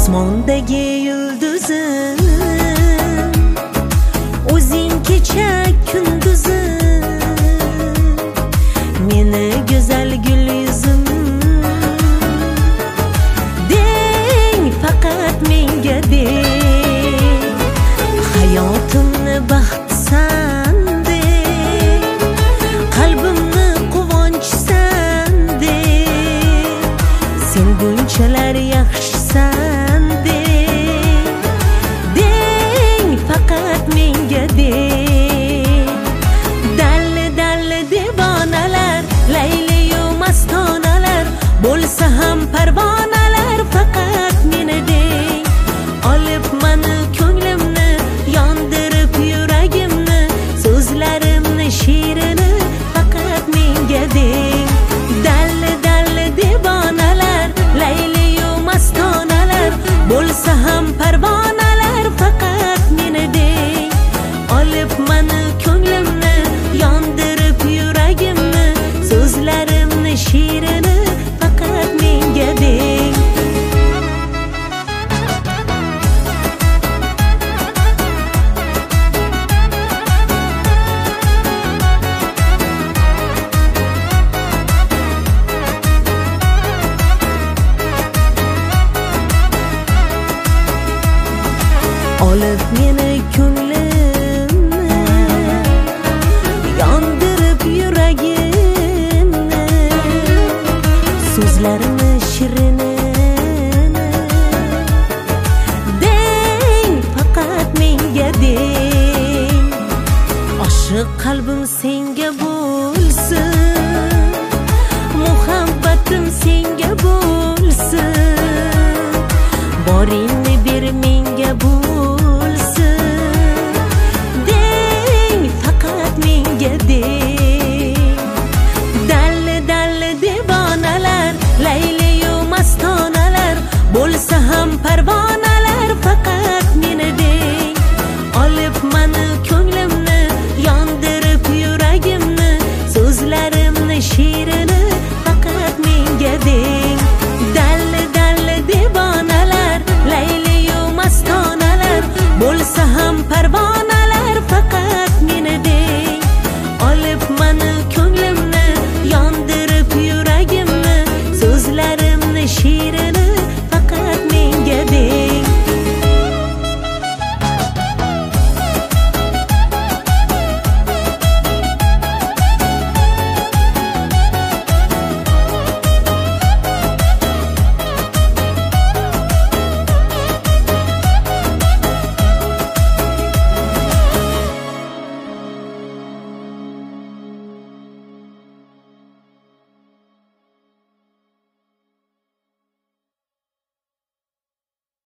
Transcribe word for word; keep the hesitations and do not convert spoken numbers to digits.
osmondagi yulduzim, o'zing kecha kunduzim, meni go'zal gul yuzim deng, faqat menga deng, hayotimni baxtsan deng, qalbimni quvonchsan deng, sen bunchalar yaxshisan deng, deng, faqat menga deng. Dalli dalli devonalar, layliyu mastonalar, bo'lsa ham parvonalar, faqat meni deng. Olib mani ko'nglimni, yondirib yuragimni, so'zlarimni shirini, faqat menga deng. Dalli dalli devonalar, layliyu mastonalar, bo'lsa ham parvonalar, faqat meni deng. Olib mani ko'nglimni, yondirib yuragimni, so'zlarimni shirini, faqat menga deng. Olib meni ko'nglimni, yondirib yuragimni, so'zlarimni shirini deng, faqat menga deng. Oshiq qalbim senga bo'lsin, muhabbatim senga bo'lsin, boringni ber menga bo'lsin deng, faqat menga deng. Dalli dalli devonalar, layliyu mastonalar, bo'lsa ham parvonalar,